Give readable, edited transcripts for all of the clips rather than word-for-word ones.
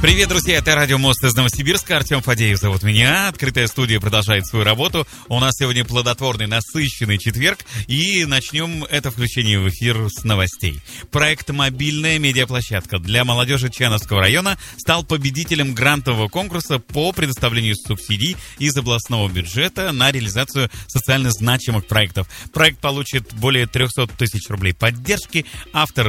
Привет, друзья, это Радио Мост из Новосибирска. Артем Фадеев зовут меня. Открытая студия продолжает свою работу. У нас сегодня плодотворный, насыщенный четверг. И начнем это включение в эфир с новостей. Проект «Мобильная медиаплощадка» для молодежи Чановского района стал победителем грантового конкурса по предоставлению субсидий из областного бюджета на реализацию социально значимых проектов. Проект получит более 300 тысяч рублей поддержки. Автор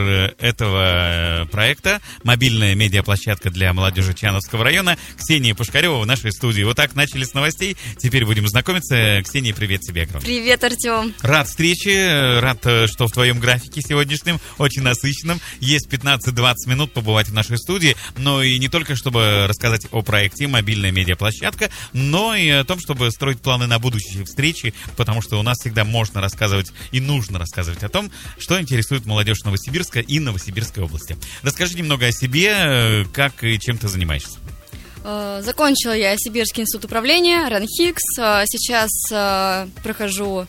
этого проекта «Мобильная медиаплощадка для молодежи Чановского района» Ксения Пушкарева в нашей студии. Вот так начали с новостей. Теперь будем знакомиться. Ксения, привет тебе огромное. Привет, Артем. Рад встрече. Рад, что в твоем графике сегодняшнем, очень насыщенном, есть 15-20 минут побывать в нашей студии. Но и не только, чтобы рассказать о проекте «Мобильная медиаплощадка», но и о том, чтобы строить планы на будущие встречи, потому что у нас всегда можно рассказывать и нужно рассказывать о том, что интересует молодежь Новосибирска и Новосибирской области. Расскажи немного о себе, как и чем ты занимаешься. Закончила я Сибирский институт управления, РАНХИКС. Сейчас прохожу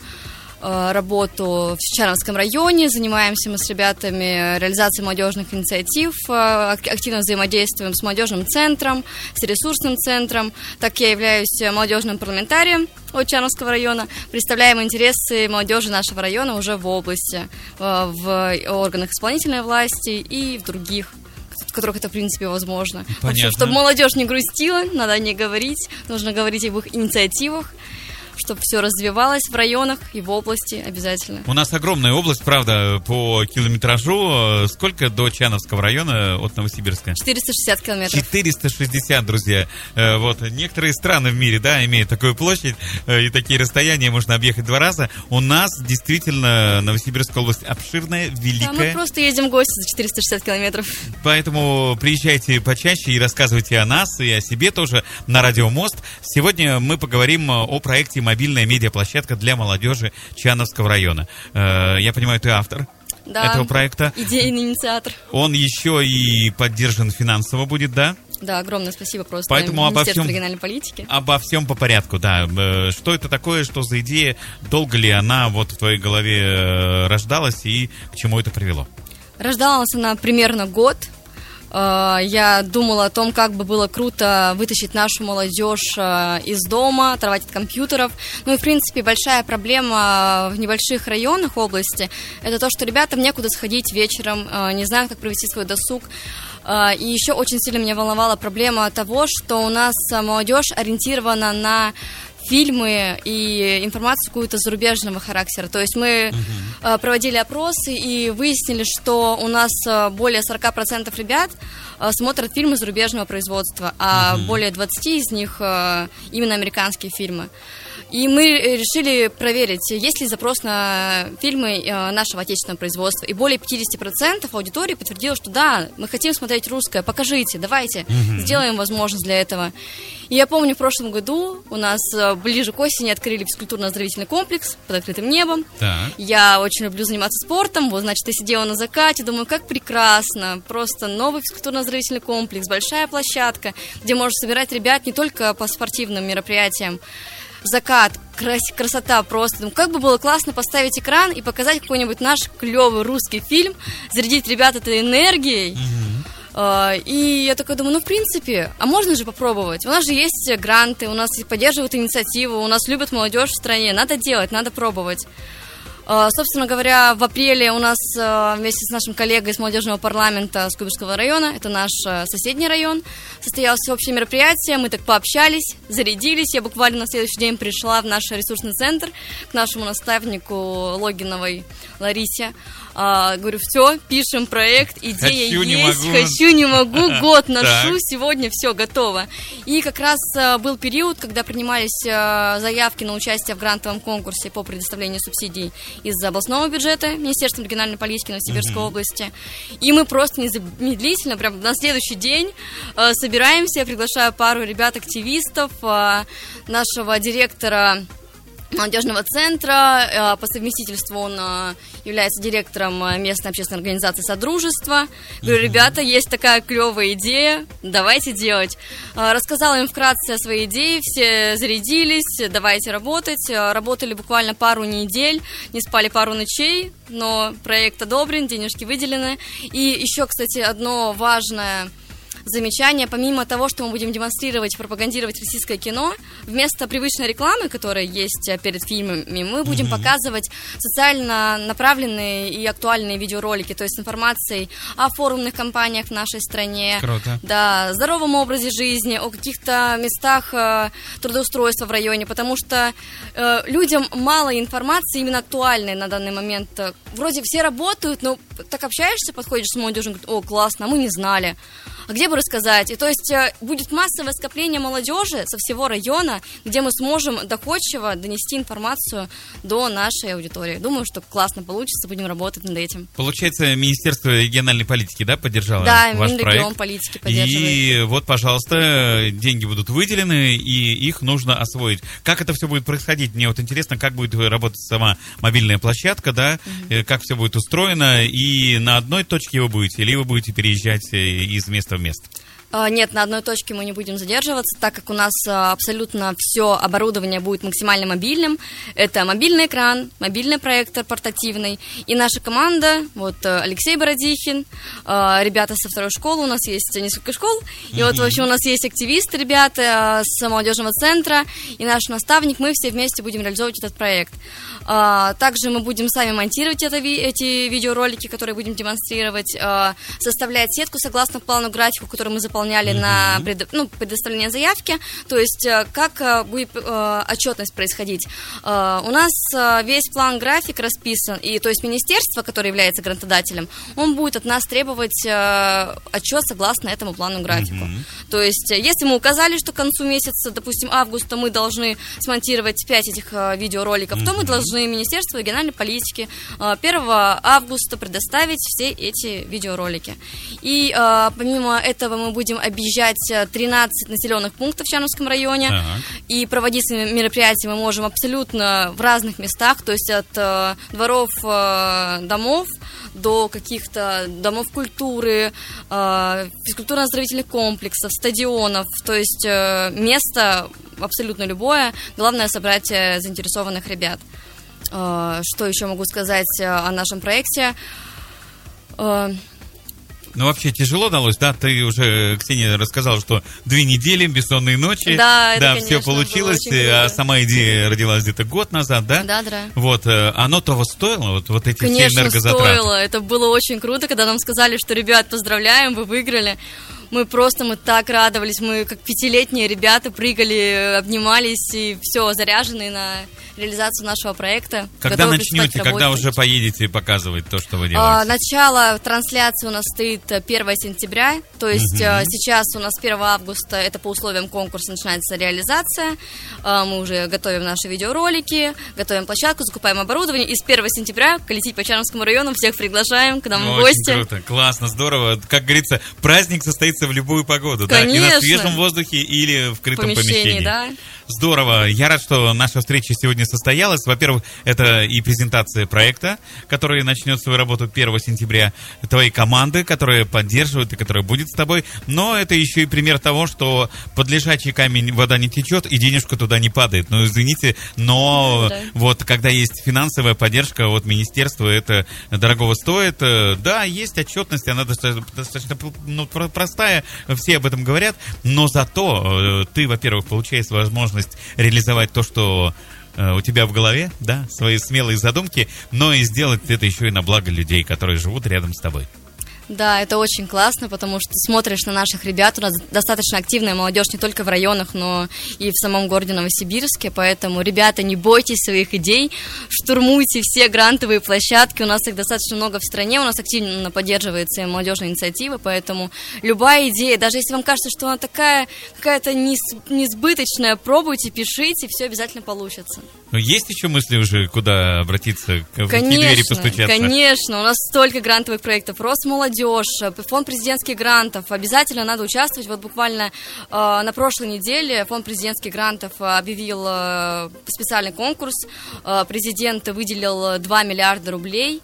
работу в Чановском районе. Занимаемся мы с ребятами реализацией молодежных инициатив. Активно взаимодействуем с молодежным центром, с ресурсным центром. Так я являюсь молодежным парламентарием от Чановского района. Представляем интересы молодежи нашего района уже в области, в органах исполнительной власти и в других, в которых это, в принципе, возможно. Понятно. Чтобы молодежь не грустила, надо о ней говорить, нужно говорить об их инициативах, чтобы все развивалось в районах и в области обязательно. У нас огромная область, правда, по километражу. Сколько до Чановского района от Новосибирска? 460 километров. 460, друзья. Вот. Некоторые страны в мире, да, имеют такую площадь, и такие расстояния можно объехать 2 раза. У нас действительно Новосибирская область обширная, великая. Да, мы просто едем в гости за 460 километров. Поэтому приезжайте почаще и рассказывайте о нас и о себе тоже на Радио Мост. Сегодня мы поговорим о проекте «Мобильная медиаплощадка для молодежи Чановского района». Я понимаю, ты автор этого проекта. Идейный инициатор. Он еще и поддержан финансово будет, да? Да, огромное спасибо просто. Поэтому Министерству региональной политики. Обо всем по порядку, да. Что это такое, что за идея, долго ли она вот в твоей голове рождалась и к чему это привело? Рождалась она примерно год. Я думала о том, как бы было круто вытащить нашу молодежь из дома, оторвать от компьютеров. Ну и, в принципе, большая проблема в небольших районах области – это то, что ребятам некуда сходить вечером, не знают, как провести свой досуг. И еще очень сильно меня волновала проблема того, что у нас молодежь ориентирована на фильмы и информацию какую-то зарубежного характера. То есть мы проводили опросы и выяснили, что у нас более 40% ребят смотрят фильмы зарубежного производства, а более 20 из них именно американские фильмы. И мы решили проверить, есть ли запрос на фильмы нашего отечественного производства. И более 50% аудитории подтвердило, что да, мы хотим смотреть русское, покажите, давайте, сделаем возможность для этого. И я помню, в прошлом году у нас ближе к осени открыли физкультурно-оздоровительный комплекс под открытым небом. Так. Я очень люблю заниматься спортом, вот, значит, я сидела на закате, думаю, как прекрасно, просто новый физкультурно-оздоровительный комплекс, большая площадка, где можно собирать ребят не только по спортивным мероприятиям. Закат, красота просто. Ну, как бы было классно поставить экран и показать какой-нибудь наш клевый русский фильм, зарядить ребят этой энергией. И я такая думаю, ну, в принципе, а можно же попробовать? У нас же есть гранты, у нас поддерживают инициативу, у нас любят молодежь в стране. Надо делать, надо пробовать. Собственно говоря, в апреле у нас вместе с нашим коллегой из молодежного парламента Скобирского района, это наш соседний район, состоялось общее мероприятие, мы так пообщались, зарядились. Я буквально на следующий день пришла в наш ресурсный центр к нашему наставнику Логиновой Ларисе. Говорю, все, пишем проект, идея есть, хочу, не могу, год ношу, сегодня все готово. И как раз был период, когда принимались заявки на участие в грантовом конкурсе по предоставлению субсидий из областного бюджета Министерства региональной политики Новосибирской области. И мы просто незамедлительно, прям на следующий день собираемся, я приглашаю пару ребят-активистов, нашего директора молодежного центра, по совместительству он является директором местной общественной организации «Содружество». Говорю, ребята, есть такая клевая идея, давайте делать. Рассказала им вкратце о своей идее, все зарядились, давайте работать. Работали буквально пару недель, не спали пару ночей, но проект одобрен, денежки выделены. И еще, кстати, одно важное замечание. Помимо того, что мы будем демонстрировать, пропагандировать российское кино, вместо привычной рекламы, которая есть перед фильмами, мы будем показывать социально направленные и актуальные видеоролики, то есть с информацией о форумных компаниях в нашей стране, Круто. да, здоровом образе жизни, о каких-то местах трудоустройства в районе, потому что людям мало информации именно актуальной на данный момент. Вроде все работают, но так общаешься, подходишь с молодежью, говорит: о, классно, а мы не знали. А где бы рассказать? И то есть будет массовое скопление молодежи со всего района, где мы сможем доходчиво донести информацию до нашей аудитории. Думаю, что классно получится, будем работать над этим. Получается, Министерство региональной политики, да, поддержало ваш проект? Да, Минрегион политики поддерживает. И вот, пожалуйста, деньги будут выделены, и их нужно освоить. Как это все будет происходить? Мне вот интересно, как будет работать сама мобильная площадка, да, как все будет устроено, и на одной точке вы будете, или вы будете переезжать из места в место? Нет, на одной точке мы не будем задерживаться, так как у нас абсолютно все оборудование будет максимально мобильным. Это мобильный экран, мобильный проектор портативный. И наша команда, вот Алексей Бородихин, ребята со второй школы, у нас есть несколько школ. И вот, в общем, у нас есть активисты, ребята с молодежного центра, и наш наставник, мы все вместе будем реализовывать этот проект. Также мы будем сами монтировать эти видеоролики, которые будем демонстрировать, составлять сетку согласно плану графику, который мы заполняли на предоставление заявки, то есть как будет отчетность происходить. У нас весь план-график расписан, и то есть министерство, которое является грантодателем, он будет от нас требовать отчет согласно этому плану-графику. То есть если мы указали, что к концу месяца, допустим, августа, мы должны смонтировать 5 этих видеороликов, то мы должны Министерству региональной политики 1 августа предоставить все эти видеоролики. И помимо этого мы будем объезжать 13 населенных пунктов в Чановском районе, и проводить мероприятия мы можем абсолютно в разных местах, то есть от дворов домов до каких-то домов культуры, физкультурно-оздоровительных комплексов, стадионов, то есть место абсолютно любое, главное собрать заинтересованных ребят. Что еще могу сказать о нашем проекте? Ну, вообще тяжело далось, да? Ты уже, Ксения, рассказала, что 2 недели, бессонные ночи. Да, это, конечно, все получилось. А сама идея родилась где-то год назад, да? Да. Вот, оно того стоило, вот эти конечно, все энергозатраты? Конечно, стоило. Это было очень круто, когда нам сказали, что, ребят, поздравляем, вы выиграли. Мы так радовались, мы как 5-летние ребята прыгали, обнимались, и все, заряженные на реализацию нашего проекта. Когда начнете, когда уже поедете показывать то, что вы делаете? Начало трансляции у нас стоит 1 сентября, то есть сейчас у нас 1 августа, это по условиям конкурса начинается реализация, мы уже готовим наши видеоролики, готовим площадку, закупаем оборудование, и с 1 сентября колесить по Чановскому району, всех приглашаем к нам в гости. Очень круто, классно, здорово. Как говорится, праздник состоится в любую погоду, конечно. Да, и на свежем воздухе или в крытом помещении. Да. Здорово. Я рад, что наша встреча сегодня состоялась. Во-первых, это и презентация проекта, который начнет свою работу 1 сентября, твоей команды, которая поддерживает и которая будет с тобой. Но это еще и пример того, что под лежачий камень вода не течет и денежка туда не падает. Ну, извините, но вот когда есть финансовая поддержка от министерства, это дорогого стоит. Да, есть отчетность, она достаточно простая, все об этом говорят, но зато ты, во-первых, получаешь возможность реализовать то, что у тебя в голове, да, свои смелые задумки, но и сделать это еще и на благо людей, которые живут рядом с тобой. Да, это очень классно, потому что смотришь на наших ребят, у нас достаточно активная молодежь не только в районах, но и в самом городе Новосибирске, поэтому, ребята, не бойтесь своих идей, штурмуйте все грантовые площадки, у нас их достаточно много в стране, у нас активно поддерживается молодежная инициатива, поэтому любая идея, даже если вам кажется, что она такая какая-то несбыточная, пробуйте, пишите, все обязательно получится. Но есть еще мысли уже, куда обратиться, в какие двери постучаться? Конечно, у нас столько грантовых проектов, Росмолодежь, фонд президентских грантов, обязательно надо участвовать. Вот буквально на прошлой неделе фонд президентских грантов объявил специальный конкурс, президент выделил 2 миллиарда рублей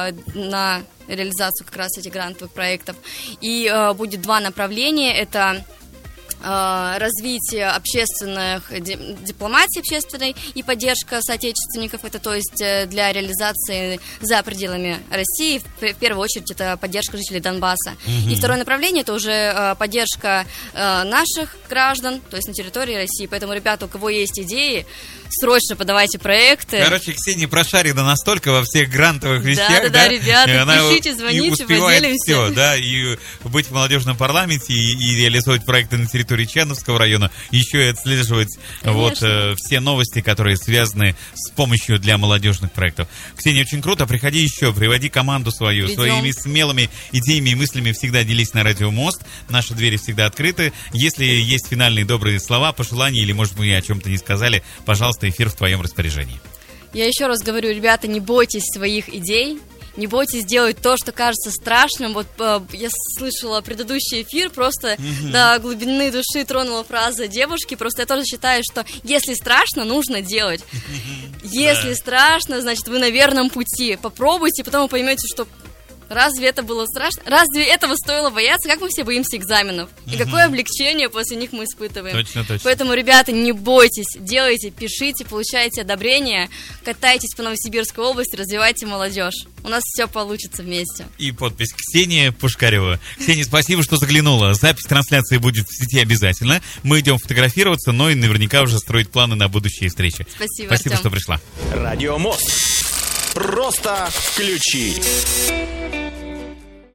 на реализацию как раз этих грантовых проектов, и будет 2 направления, это развитие общественных, дипломатии общественной и поддержка соотечественников, это то есть для реализации за пределами России, в первую очередь это поддержка жителей Донбасса. И второе направление это уже поддержка наших граждан, то есть на территории России. Поэтому, ребята, у кого есть идеи, срочно подавайте проекты. Короче, Ксения прошарена настолько во всех грантовых вещах, да, ребята, пишите, звоните, поделимся. Все, да, и быть в молодежном парламенте, и реализовать проекты на территории Чановского района, еще и отслеживать все новости, которые связаны с помощью для молодежных проектов. Ксения, очень круто, приходи еще, приводи команду свою, своими смелыми идеями и мыслями всегда делись на Радио Мост, наши двери всегда открыты. Если есть финальные добрые слова, пожелания, или, может, мы о чем-то не сказали, пожалуйста, эфир в твоем распоряжении. Я еще раз говорю, ребята, не бойтесь своих идей, не бойтесь делать то, что кажется страшным. Вот я слышала предыдущий эфир, просто до глубины души тронула фраза девушки. Просто я тоже считаю, что если страшно, нужно делать. Если страшно, значит, вы на верном пути. Попробуйте, потом вы поймете, что разве это было страшно? Разве этого стоило бояться? Как мы все боимся экзаменов? И какое облегчение после них мы испытываем? Точно. Поэтому, ребята, не бойтесь, делайте, пишите, получайте одобрение, катайтесь по Новосибирской области, развивайте молодежь. У нас все получится вместе. И подпись Ксения Пушкарева. Ксения, спасибо, что заглянула. Запись трансляции будет в сети обязательно. Мы идем фотографироваться, но и наверняка уже строить планы на будущие встречи. Спасибо, Артем, что пришла. Радио Мост. Просто включи.